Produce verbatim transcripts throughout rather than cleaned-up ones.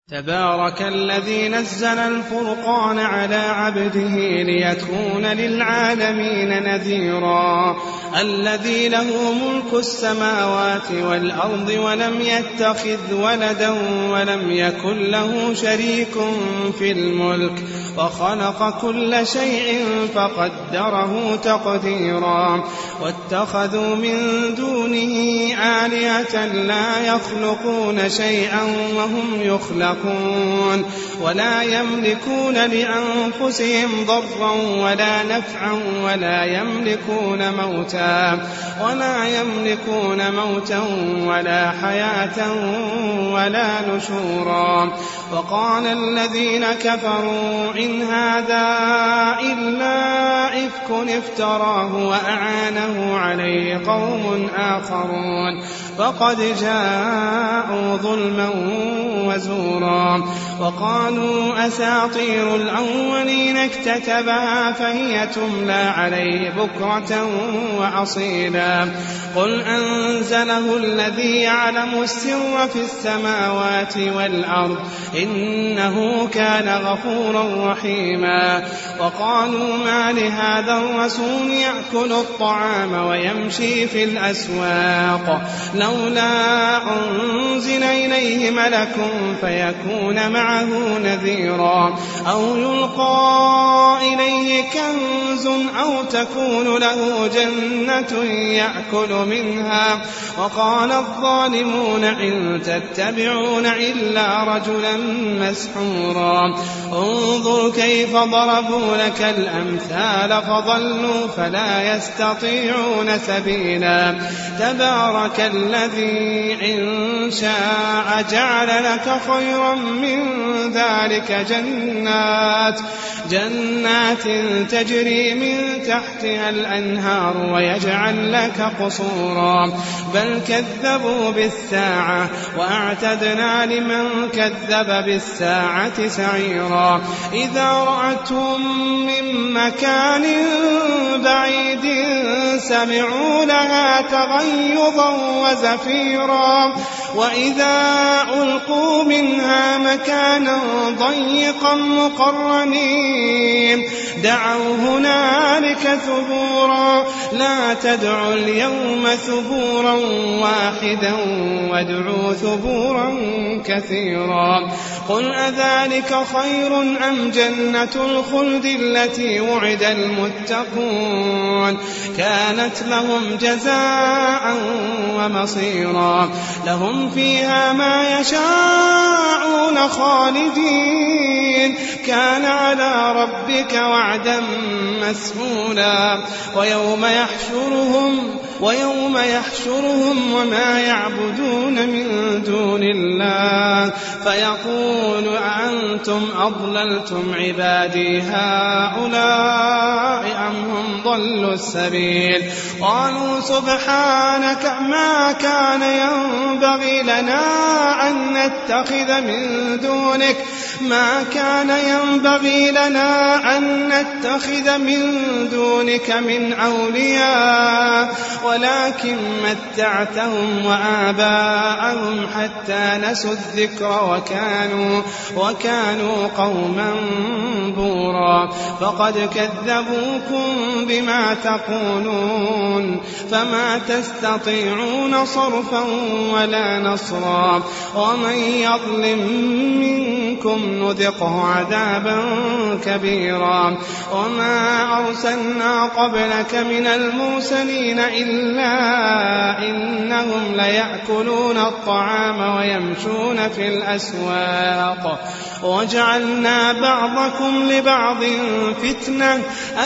تبارك الذي نزل الفرقان على عبده ليكون للعالمين نذيرا الذي له ملك السماوات والأرض ولم يتخذ ولدا ولم يكن له شريك في الملك وخلق كل شيء فقدره تقديرا واتخذوا من دونه آلهة لا يخلقون شيئا وهم يخلقون ولا يملكون لأنفسهم ضرا ولا نفعا ولا يملكون موتا ولا يملكون موتا ولا حياة ولا نشورا وقال الذين كفروا إن هذا إلا إفك افتراه وأعانه عليه قوم آخرون فقد جاءوا ظلما وزورا وقالوا أساطير الأولين اكتتبها فهي تملى عليه بكرة وأصيلا قل أنزله الذي يعلم السر في السماوات والأرض إنه كان غفورا رحيما وقالوا ما لهذا الرسول يأكل الطعام ويمشي في الأسواق لولا أنزل إليه ملك فيكون معه نذيرا أو يلقى إليه كنز أو تكون له جنة يأكل منها وقال الظالمون إن تتبعون إلا رجلا مسحورا انظر كيف ضربوا لك الأمثال فضلوا فلا يستطيعون سبيلا تبارك الذي إن شاء جعل لك خيرا من ذلك جنات جنات تجري من تحتها الأنهار ويجعل لك قصورا بل كذبوا بالساعة وأعتدنا لمن كذب بالساعة سعيرا إذا رأتهم من مكان بعيد سمعوا لها تغيظا وزفيرا وإذا ألقوا منها مكانا ضيقا مقرنين دعوا هنالك ثبورا لا تدعوا اليوم ثبورا واحدا وادعوا ثبورا كثيرا قل أذلك خير أم جنة الخلد التي وعد المتقون كانت لهم جزاء ومصيرا لهم فيها ما يشاءون خالدين كان على ربك وعدا مسئولا ويوم يحشرهم ويوم يحشرهم وما يعبدون من دون الله فيقول أأنتم أضللتم عبادي هؤلاء أم هم ضلوا السبيل قالوا سبحانك ما كان ينبغي لنا أن نتخذ من دونك ما كان ينبغي لنا أن نتخذ من دونك من أولياء ولكن متعتهم وآباءهم حتى نسوا الذكر وكانوا, وكانوا قوما بورا فقد كذبوكم بما تقولون فما تستطيعون صرفا ولا نصرا ومن يظلم منكم نذقه عذابا كبيرا وما أرسلنا قبلك من المرسلين إلا إنهم ليأكلون الطعام ويمشون في الأسواق وجعلنا بعضكم لبعض فتنة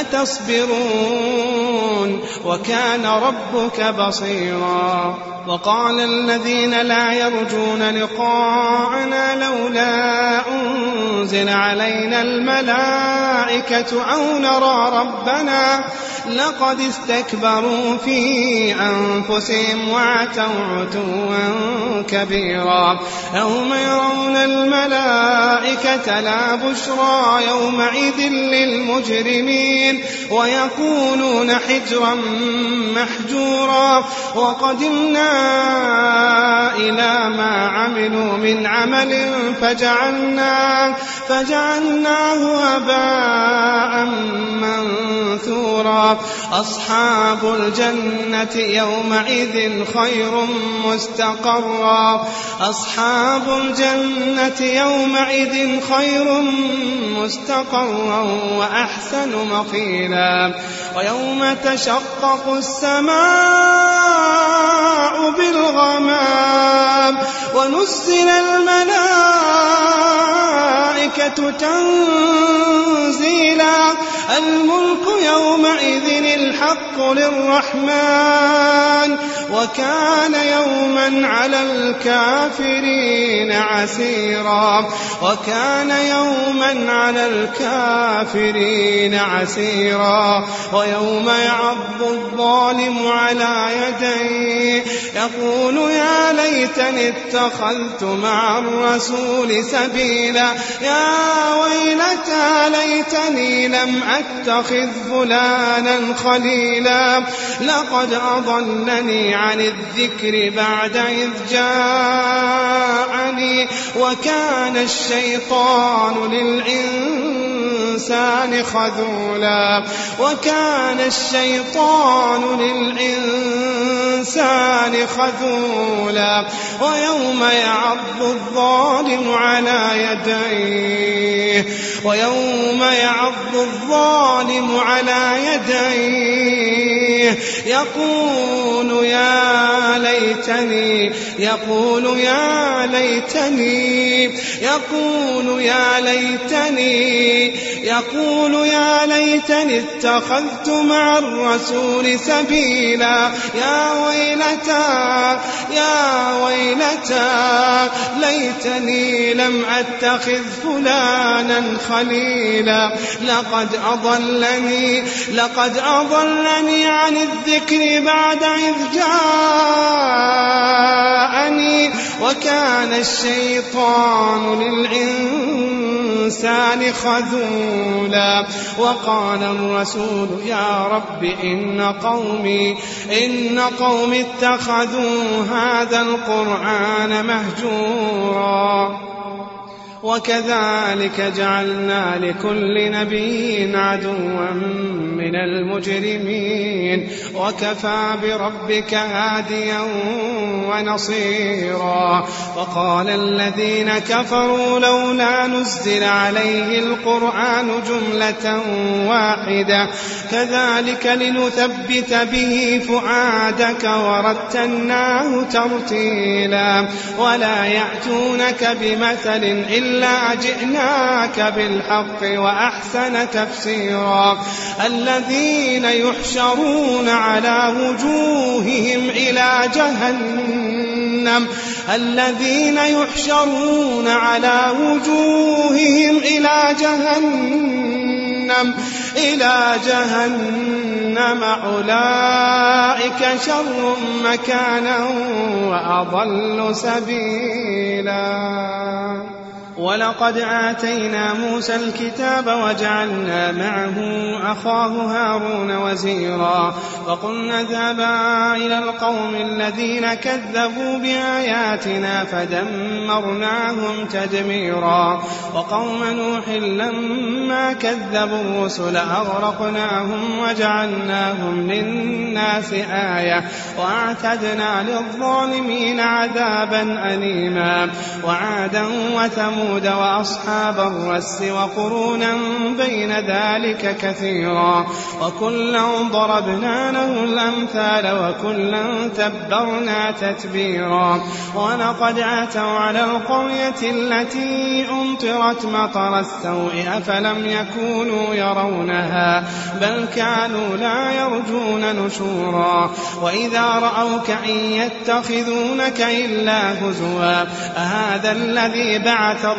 أتصبرون وكان ربك بصيرا وقال الذين لا يرجون لقاءنا لولا أنزل علينا الملائكة أو نرى ربنا لقد استكبروا في أنفسهم وعتوا عتوا كبيرا يوم يرون الملائكة الملائكة لا بشرى يومئذ للمجرمين ويقولون حجرا محجورا وقدمنا إلى ما عملوا من عمل فجعلناه, فجعلناه هباء منثورا أصحاب الجنة يومئذ خير مستقرا أصحاب الجنة يومئذ خير مستقرا وأحسن مقيلا ويوم تشقق السماء بالغمام ونزل الملائكة تنزيلا الملك يومئذ الحق للرحمن وكان يوما على الكافرين عسيرا وكان يوما على الكافرين عسيرا ويوم يعض الظالم على يديه يقول يا ليتني اتخذت مع الرسول سبيلا يا ويلتى ليتني لم أتخذ فلانا خليلا لقد أضلني عن الذكر بعد إذ جاءني وكان الشيطان للإنسان خذولا وكان الشيطان للإنسان خذولا ويوم يعض الظالم على يديه ويوم يعض الظالم على يديه يقول يا ليتني يقول يا ليتني يقول يا ليتني يقول يا ليتني اتخذت مع الرسول سبيلا يا ويلتى يا ويلتى ليتني لم أتخذ فلانا خليلا لقد أضلني لقد أضلني عن الذكر بعد إذ جاءني وكان الشيطان للإنسان خذولا وقال الرسول يا رب إن قومي إن قومي اتخذوا هذا القرآن مهجورا وكذلك جعلنا لكل نبي عدوا من المجرمين وكفى بربك هاديا ونصيرا وقال الذين كفروا لولا نزل عليه القرآن جملة واحدة كذلك لنثبت به فؤادك ورتلناه ترتيلا ولا يأتونك بمثل إلا إلا جئناك بالحق وأحسن تفسيرا الذين يحشرون على وجوههم إلى جهنم الذين يحشرون على وجوههم إلى جهنم إلى جهنم أولئك شر مكانا وأضل سبيلا ولقد آتينا موسى الكتاب وجعلنا معه أخاه هارون وزيرا وقلنا اذهبا إلى القوم الذين كذبوا بآياتنا فدمرناهم تدميرا وقوم نوح لما كذبوا الرسل أغرقناهم وجعلناهم للناس آية وأعتدنا للظالمين عذابا أليما وعادا وثمود وأصحاب الرس وقرونا بين ذلك كثيرا وكلا ضربنا له الأمثال وكلا تبرنا تتبيرا ولقد عتوا على القرية التي أمطرت مطر السوء أفلم يكونوا يرونها بل كانوا لا يرجون نشورا وإذا رأوك إن يتخذونك إلا هزوا أهذا الذي بعث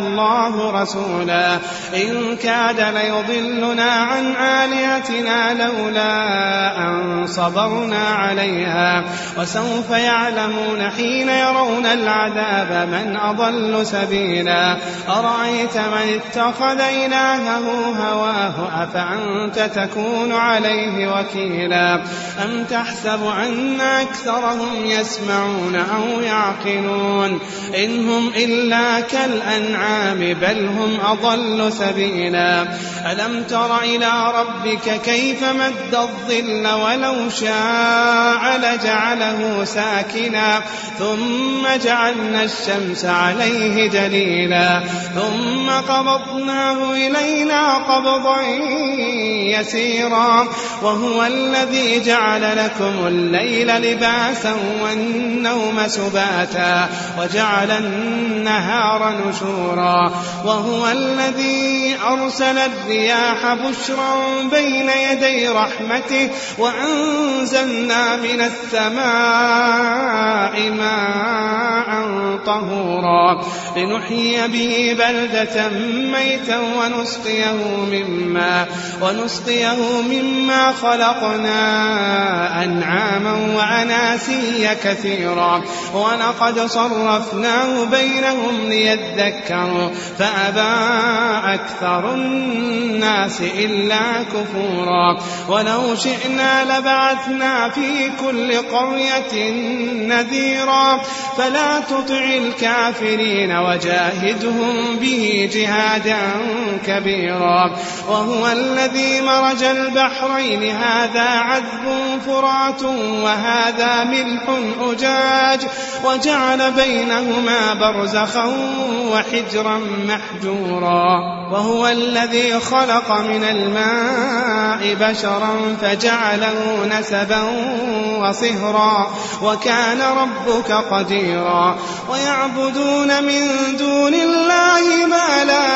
الله رسولا إن كاد ليضلنا عن آلهتنا لولا أن صبرنا عليها وسوف يعلمون حين يرون العذاب من أضل سبيلا أرأيت من اتخذ إلهه هواه أفأنت تكون عليه وكيلا أم تحسب أن أكثرهم يسمعون أو يعقلون إن هم إلا كالأنعام بل هم أضل سبيلا ألم تر إلى ربك كيف مد الظل ولو شاء لجعله ساكنا ثم جعلنا الشمس عليه دليلا ثم قبضناه إلينا قبضا يسيرا وهو الذي جعل لكم الليل لباسا والنوم سباتا وجعل النهار نشورا وهو الذي أرسل الرياح بشرا بين يدي رحمته وأنزلنا من السماء ماء طهورا لنحيي به بلدة ميتا ونسقيه مما, ونسقيه مما خلقنا أنعاما وأناسيا كثيرا ولقد صرفناه بينهم ليذكروا فأبى أكثر الناس إلا كفورا ولو شئنا لبعثنا في كل قرية نذيرا فلا تطع الكافرين وجاهدهم به جهادا كبيرا وهو الذي مرج البحرين هذا عذب فرات وهذا ملح أجاج وجعل بينهما برزخا وحجرا محجورا وهو الذي خلق من الماء بشرا فجعله نسبا وصهرا وكان ربك قديرا ويعبدون من دون الله ما لا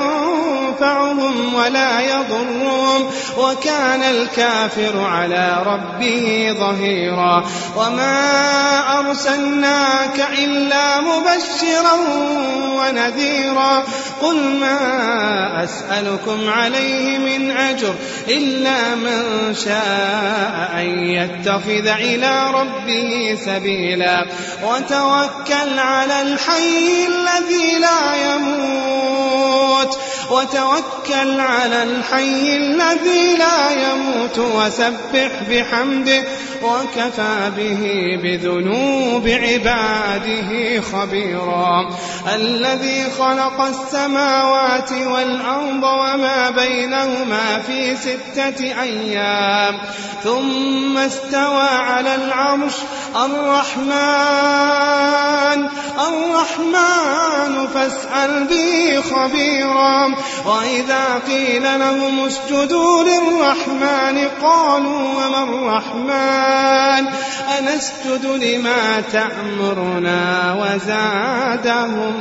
ينفعهم ولا يضرهم وكان الكافر على ربه ظهيرا وما أرسلناك إلا مبشرا ونذيرا قل ما أسألكم عليه من أجر إلا من شاء أن يتخذ إلى ربه سبيلا وتوكل على الحي الذي لا يموت وتوكل على الحي الذي لا يموت وسبح بحمده وكفى به بذنوب عباده خبيرا الذي خلق السماوات والأرض وما بينهما في ستة أيام ثم استوى على العرش الرحمن الرحمن فاسأل به خبيرا وإذا قيل لهم اسجدوا للرحمن قالوا وما الرحمن أنسجد لما تأمرنا وزادهم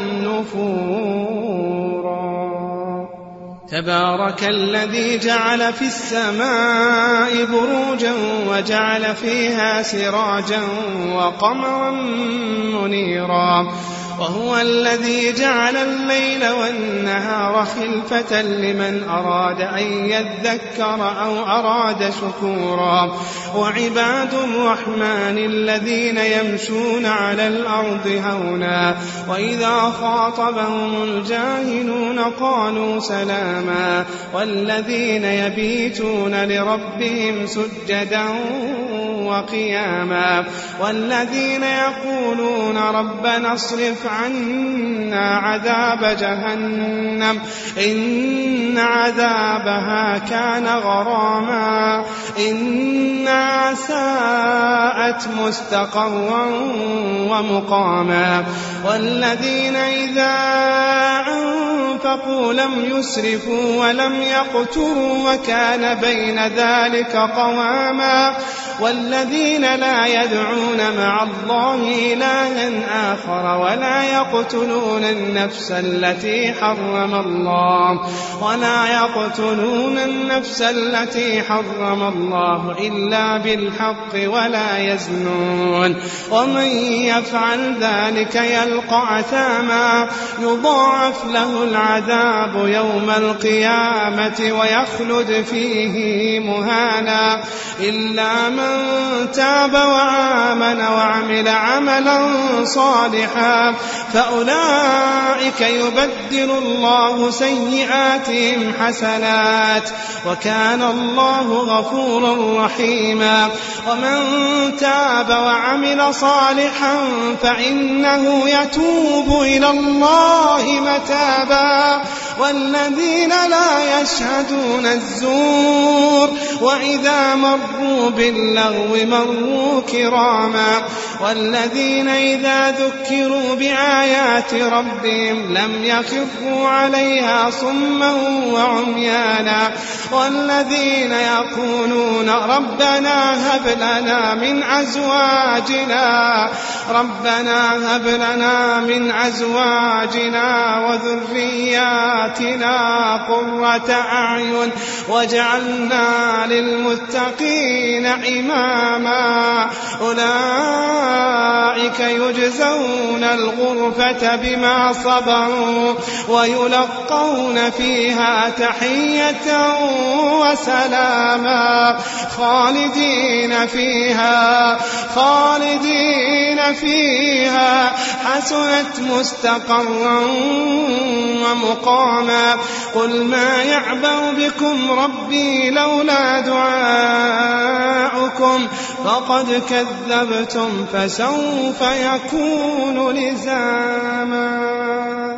نفورا تبارك الذي جعل في السماء بروجا وجعل فيها سراجا وقمرا منيرا وهو الذي جعل الليل والنهار خلفة لمن أراد أن يذكر أو أراد شكورا وعباد الرحمن الذين يمشون على الأرض هونا وإذا خاطبهم الجاهلون قالوا سلاما والذين يبيتون لربهم سجدا وقياما والذين يقولون ربنا اصرف عنا عذاب جهنم إن عذابها كان غراما إنها ساءت مستقرا ومقاما والذين إذا أنفقوا لم يسرفوا ولم يقتروا وكان بين ذلك قواما والذين لا يدعون مع الله إلها آخر ولا يقتلون النفس التي حرم الله ولا يقتلون النفس التي حرم الله إلا بالحق ولا يزنون ومن يفعل ذلك يلقى أثاما يضاعف له العذاب يوم القيامة ويخلد فيه مهانا إلا من تاب وآمن وعمل عملا صالحا فأولئك يبدل الله سيئاتهم حسنات وكان الله غفورا رحيما ومن تاب وعمل صالحا فإنه يتوب إلى الله متابا والذين لا يشهدون الزور وإذا مروا باللغو مروا كراما والذين إذا ذكروا بآيات ربهم لم يخروا عليها صما وعميانا والذين يقولون ربنا هب لنا من أزواجنا ربنا هب لنا من أزواجنا وذرياتنا قرة أعين واجعلنا للمتقين إماما أولئك يجزون الغرفة بما صبروا ويلقون فيها تحية وسلاما خالدين فيها خالدين فيها حسنت مستقرا ومقاما قل ما يعبأ بكم ربي لولا دعاؤكم فقد كذبتم فسوف يكون لزاما.